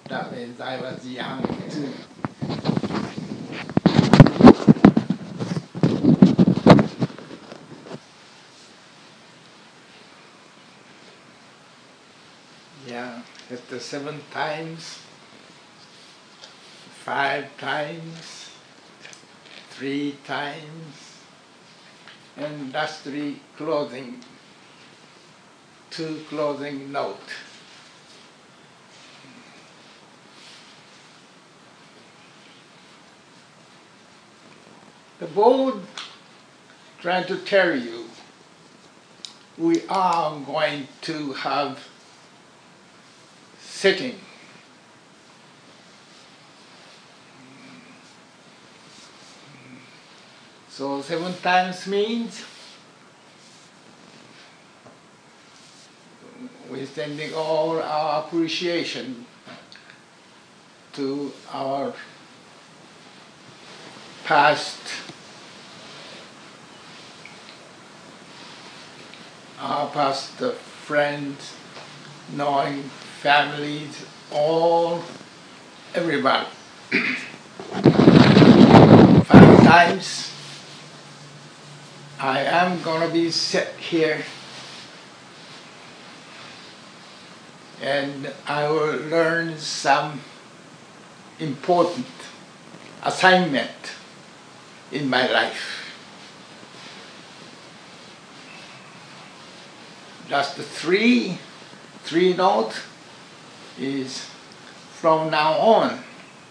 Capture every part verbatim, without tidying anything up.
That means I was young too. Yeah, it's the seven times, five times, three times, and that's three closing, two closing note. The board trying to tell you we are going to have sitting. So seven times means we're sending all our appreciation to our past, our past friends, knowing families, all, everybody. Five times I am going to be set here and I will learn some important assignment in my life. That's the three, three note is from now on.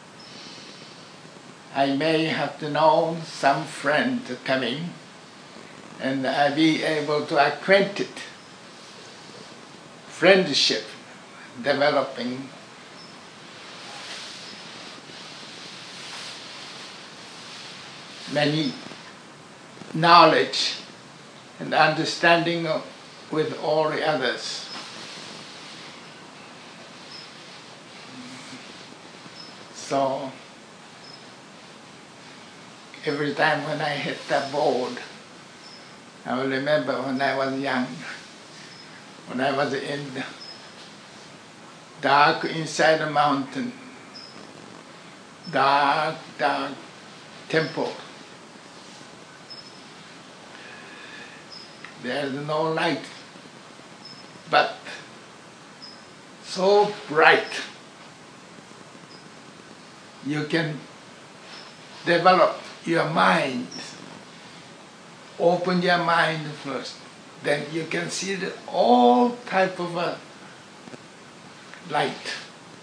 I may have to know some friend coming and I be able to acquaint it, friendship developing. Many knowledge and understanding of, with all the others. So every time when I hit that board, I will remember when I was young, when I was in the dark inside the mountain, dark, dark temple. There's no light, but so bright. You can develop your mind, open your mind first, then you can see the, all type of uh, light.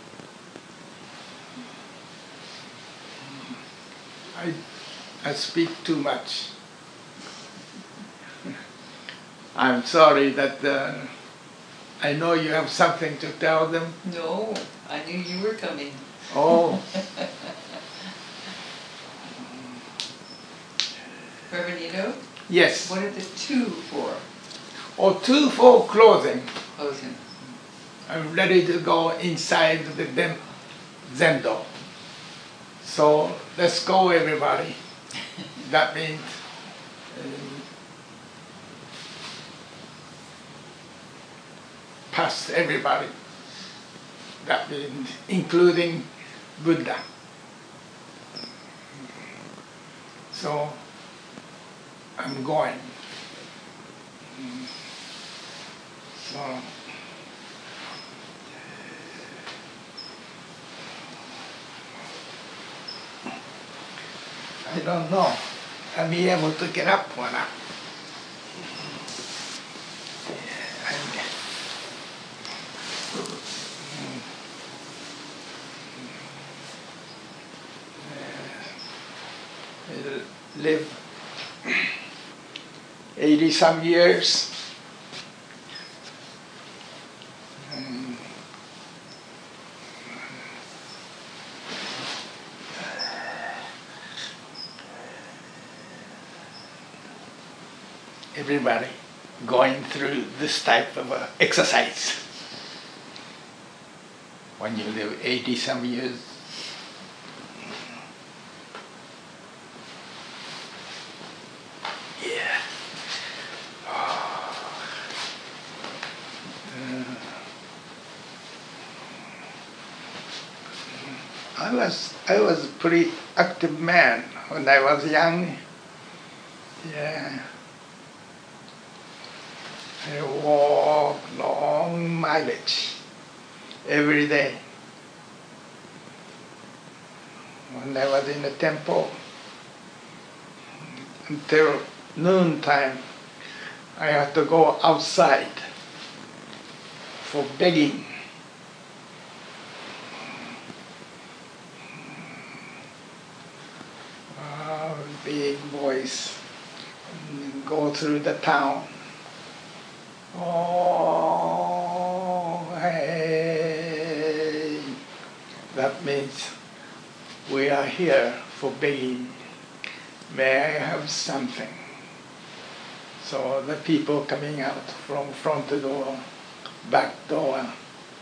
I, I speak too much. I'm sorry that uh, I know you have something to tell them. No, I knew you were coming. Oh. Reverend Ito? Yes. What are the two for? Oh, two for clothing. Closing. I'm ready to go inside the Zendo. So let's go, everybody. That means um, past everybody. That means including Buddha. So I'm going. So I don't know. I'll be able to get up or not. I live eighty some years. Everybody going through this type of uh, exercise. When you live eighty some years, yeah. Oh. Uh. I was I was a pretty active man when I was young. Yeah. I walked long mileage every day. When I was in the temple, until noontime, I had to go outside for begging. Uh, big voice, go through the town. Oh, hey. That means we are here for begging. May I have something? So the people coming out from front door, back door, uh,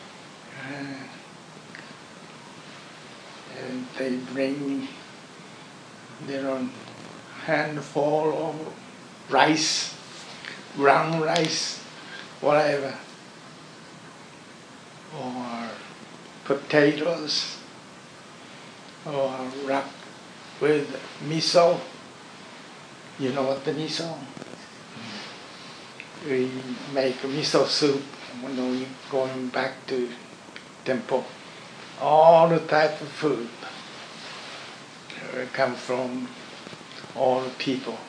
and they bring their handful of rice, brown rice, whatever, or potatoes, or wrapped with miso. You know what the miso? We make miso soup when we going back to temple. All the type of food uh, come from all the people.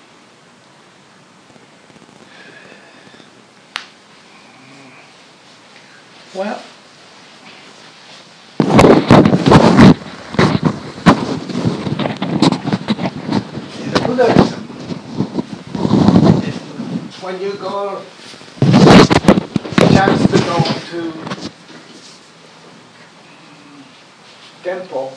Well, in the Buddhism, when you go, chance to go to temple,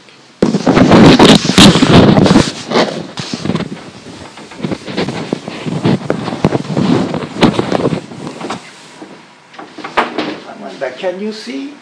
I wonder, can you see?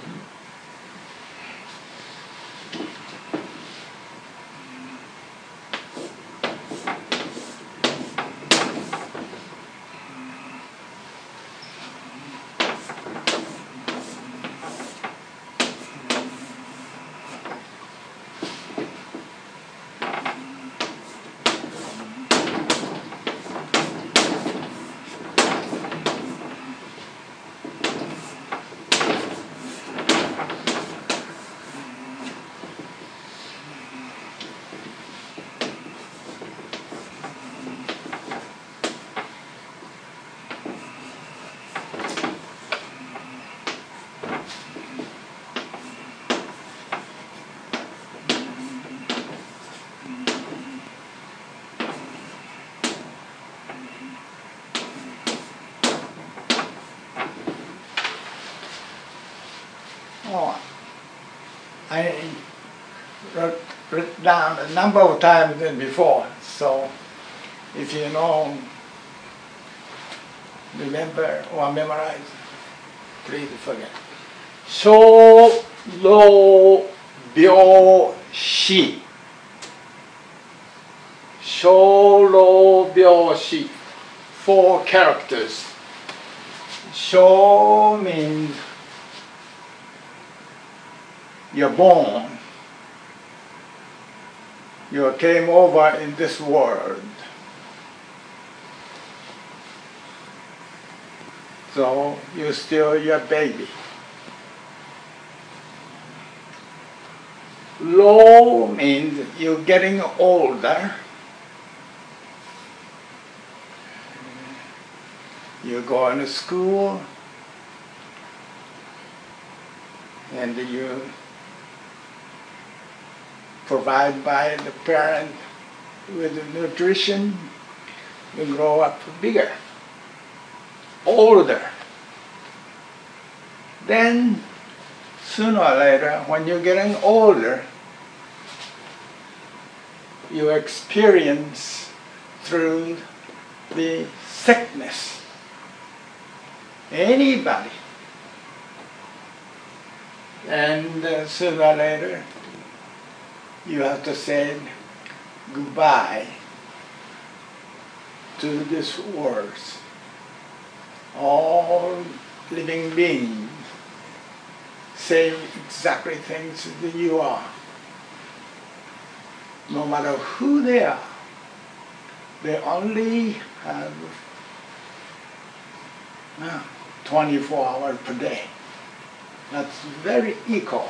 Oh, I wrote, wrote down a number of times than before, so if you know, remember or memorize, please forget. So, lo, byo, shi. So, lo, byo, shi. Four characters. So means you're born. You came over in this world. So you're still your baby. Lo means you're getting older. You're going to school, and you provide by the parent with the nutrition. You grow up bigger, older. Then, sooner or later, when you're getting older, you experience through the sickness. Anybody. And uh, sooner or later, you have to say goodbye to this world. All living beings same exactly things that you are. No matter who they are, they only have uh, twenty-four hours per day. That's very equal.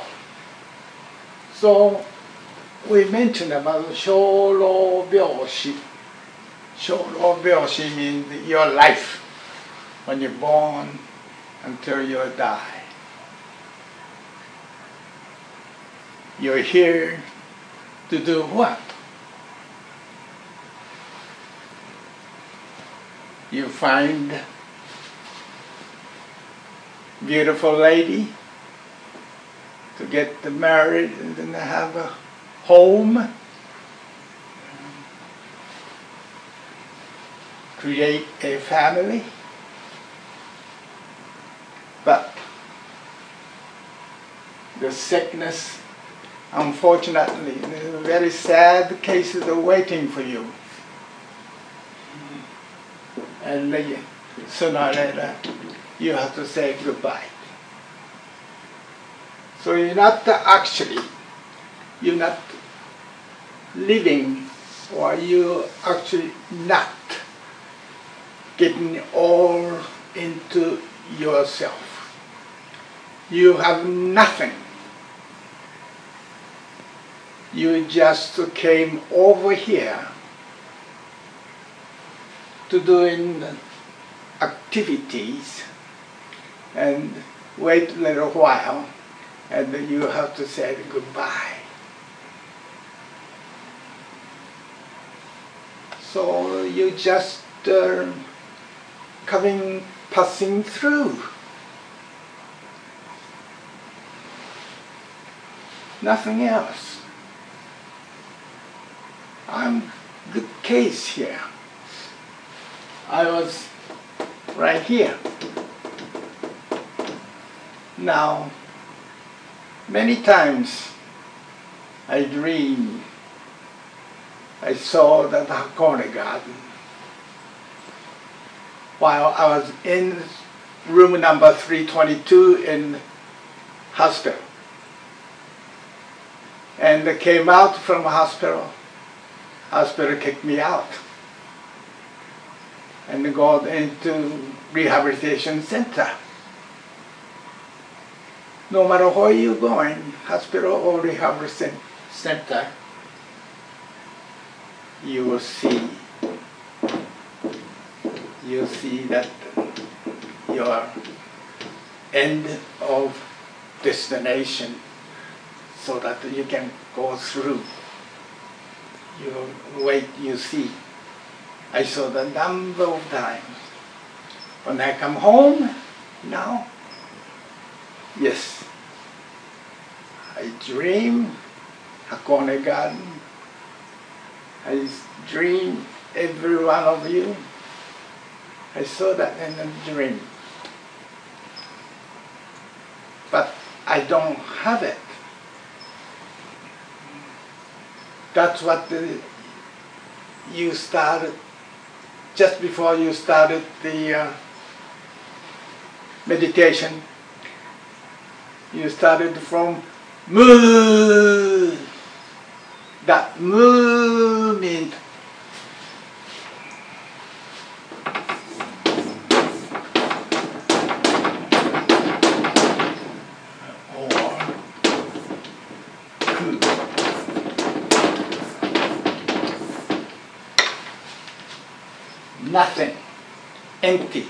So we mentioned about Shōrō Byoshi. Shōrō Byoshi means your life, when you're born until you die. You're here to do what? You find beautiful lady to get married and then have a home, create a family. But the sickness, unfortunately, there's very sad cases are waiting for you. And then sooner or later, you have to say goodbye. So you're not actually, you're not living, or you actually not getting all into yourself. You have nothing. You just came over here to doing activities and wait a little while, and then you have to say goodbye. So you just uh, coming, passing through. Nothing else. I'm the case here. I was right here. Now, many times I dream. I saw that Hakone garden while I was in room number three twenty-two in hospital. And I came out from the hospital. Hospital kicked me out and got into rehabilitation center. No matter where you're going, hospital or rehabilitation center, you will see, you see that your end of destination, so that you can go through. You wait, you see. I saw the number of times. When I come home now, yes, I dream Hakone garden. I dream every one of you. I saw that in a dream. But I don't have it. That's what the, you started, just before you started the uh, meditation, you started from mu. That mu means nothing, empty.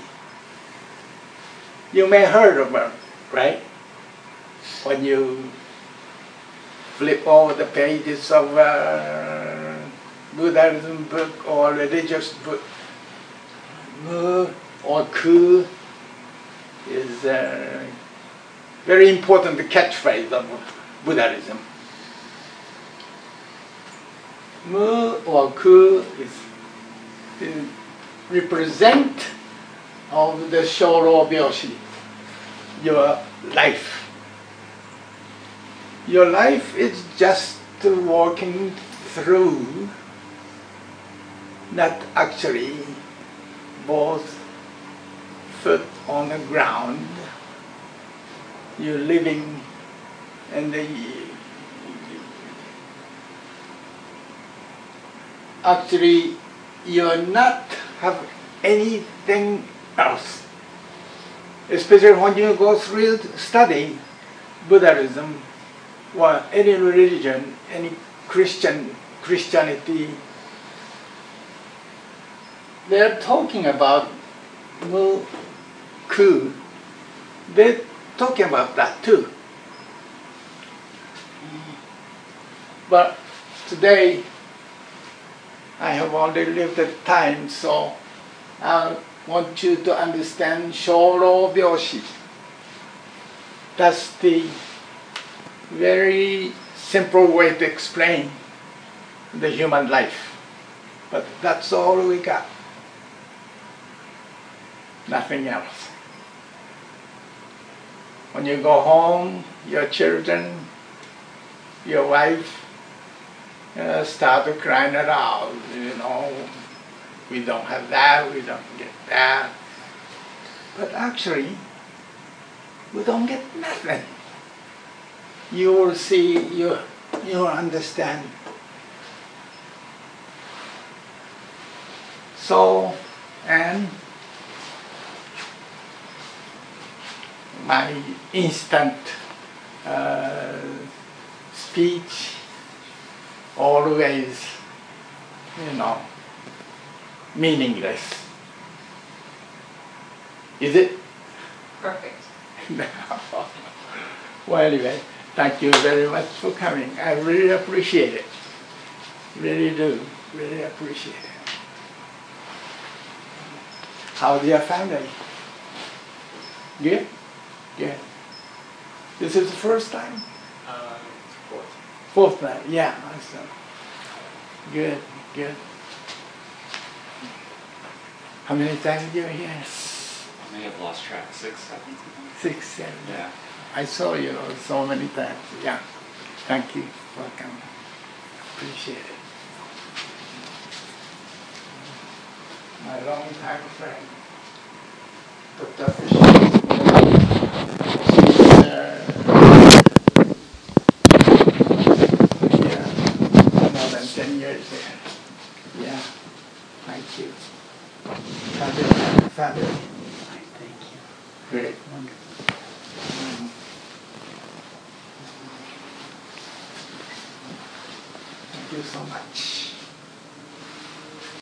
You may heard of it, right? When you flip over the pages of uh, Buddhism book or religious book, mu or ku is a very important catchphrase of Buddhism. Mu or ku is, is represent of the Shōrō Byoshi, your life. Your life is just walking through, not actually both foot on the ground. You're living and the, actually you are not have anything else. Especially when you go through studying Buddhism or any religion, any Christian Christianity, they're talking about mu ku. They're talking about that too. But today I have already lived the time, so I want you to understand Shoro Byoshi. That's the very simple way to explain the human life. But that's all we got. Nothing else. When you go home, your children, your wife, uh, start to crying it out, you know, we don't have that, we don't get that. But actually, we don't get nothing. You will see, you, you will understand. So, and my instant uh, speech always, you know, meaningless. Is it? Perfect. Well, anyway, thank you very much for coming. I really appreciate it. Really do. Really appreciate it. How's your family? Good? Good. This is the first time? Uh, fourth. Fourth time, yeah. Awesome. Good, good. How many times did you here? I may have lost track. Six, seven? Six, seven. Yeah. I saw you so many times. Yeah. Thank you. Welcome. Appreciate it. My long time friend, Doctor Fisher. Yeah, more than ten years there. Yeah. Thank you. Family. Family. Thank you. Great. Wonderful. Mm. Thank you so much.